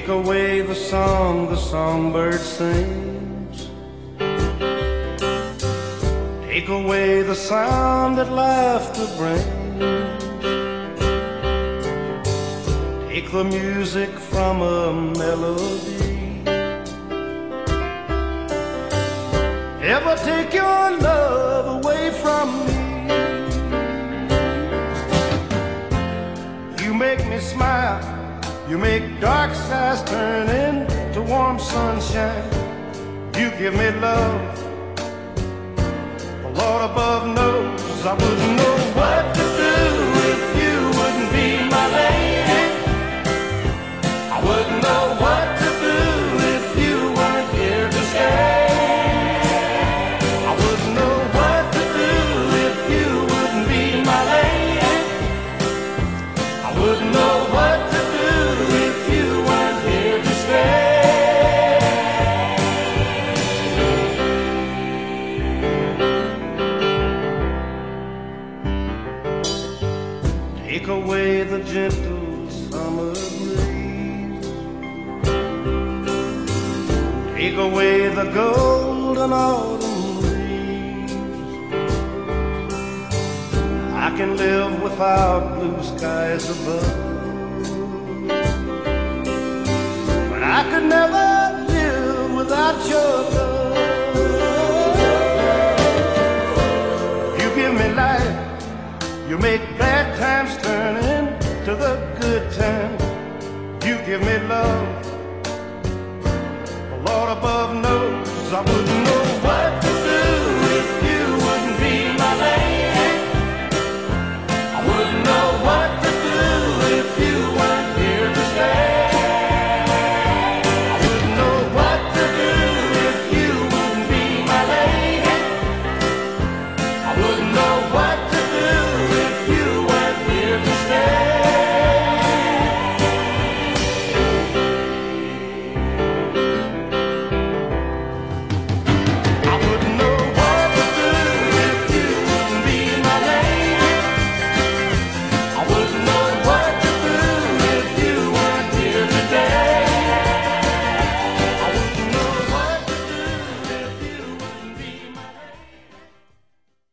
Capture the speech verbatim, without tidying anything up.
Take away the song the songbird sings. Take away the sound that laughter brings. Take the music from a melody. Ever take your love away from me. You make me smile. You make dark skies turn into warm sunshine. You give me love. The Lord above knows I wouldn't know what to do if you wouldn't be my lady. I wouldn't know what to do if you weren't here to stay. I wouldn't know what to do if you wouldn't be my lady. I wouldn't know what to do if you weren't here to stay. Take away the gentle summer breeze. Take away the golden autumn leaves. I can live without blue skies above, but I could never live without your love. You give me life. You make bad times turn into the good times. You give me love. The Lord above knows I wouldn't